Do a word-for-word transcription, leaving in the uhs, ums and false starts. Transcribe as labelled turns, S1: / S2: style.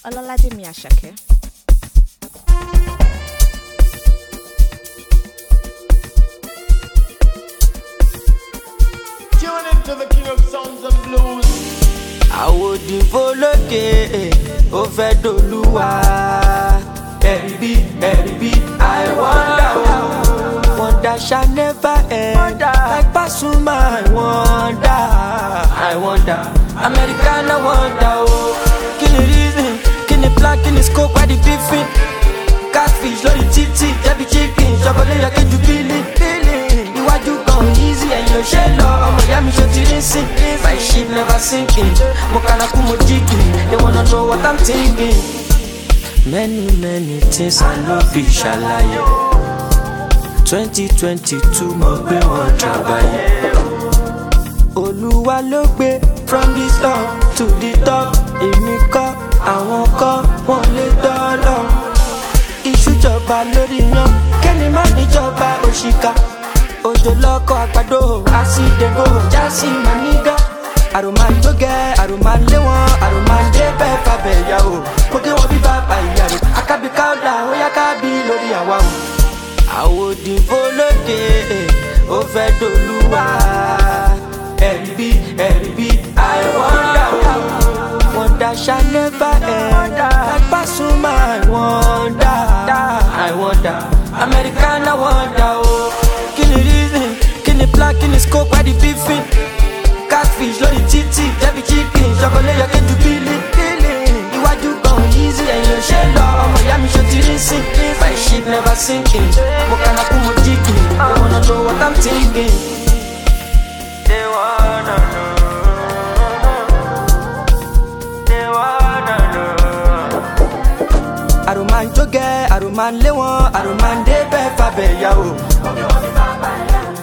S1: Ọlọ́ládémi Àṣàkẹ́.
S2: Tune into the king of sounds and blues.
S3: Àwòdìbò lókè ó fẹ́ dolúwa. Ẹ̀rí ẹ̀rí I wonder o. Wonder shall never end. Like Pasuma I wonder. I wonder. Americana wonder o. Kí ni reason? Kí ni plan? Kí ni scope? Why the beefing? Catfish lórí títì. Jẹ́bi chicken. Ṣọ̀bọ̀lẹ́ yẹ kéjú bílí. Iwájú kan easy ẹ̀yìn ò ṣe lọ. Ọmọ ìyá mi ṣe ti rí sí. My ship never sinking. Mo kànákú mo jigging. They wanna know what I'm thinking. Many many things I no fit ṣàlàyé. twenty twenty-two mo gbé wọn travayé. Olúwa ló gbé from the top to the top. Èmi kọ́ àwọn kọ́ wọn lè dọ́lọ́. Ìṣújọba lórí yan kẹ́ni má níjọba òṣìkà. Òjò lọ́kọ̀ àgbàdo àsìdègò jásí mànígà. Àròmàndógẹ́ àròmàléwọ̀n àròmàndébẹ̀ fàbẹ̀ yà o. Mo gé wọn bí bàbá ìyá rẹ̀ akábí káọ́dà ó yá kábí lórí àwa o. Àwòdìbò lókè ó fẹ́ dolúwa. Ẹ̀rí ẹ̀rí I wonder o. Wonder shall never end. Like Pasuma I wonder. I wonder. Americana wonder o. Kí ni reason? Kí ni plan? Kí ni scope? Why the beefing? Catfish lórí títì. Jẹ́bi chicken. Ṣọ̀bọ̀lẹ́ yẹ kéjú bílí. Iwájú kan easy ẹ̀yìn ò ṣe lọ. Ọmọ ìyá mi ṣe ti rí sí. My ship never sinking. Mo kànákú mo jigging. They wanna know what I'm thinking. They wanna know. They wanna know. Àròmàndógẹ́ àròmàléwọ̀n àròmàndébẹ̀ fàbẹ̀ yà o.